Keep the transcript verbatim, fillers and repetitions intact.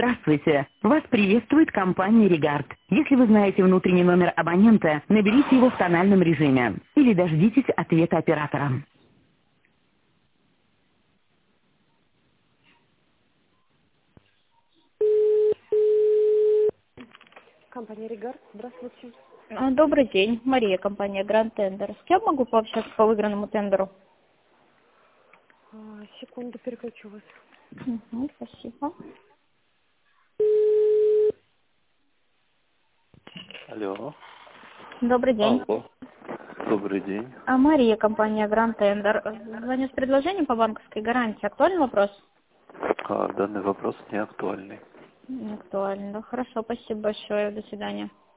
Здравствуйте! Вас приветствует компания Регард. Если вы знаете внутренний номер абонента, наберите его в тональном режиме или дождитесь ответа оператора. Компания Регард, здравствуйте. А, Добрый день, Мария, компания Grand Tender. С кем могу пообщаться по выигранному тендеру? А, секунду, переключу вас. Угу, спасибо. Алло. Добрый день. Алло. Добрый день. А, Мария, компания Grand Tender. Звоню с предложением по банковской гарантии. Актуальный вопрос? А, данный вопрос не актуальный. Не актуальный. Да, хорошо, спасибо большое. До свидания.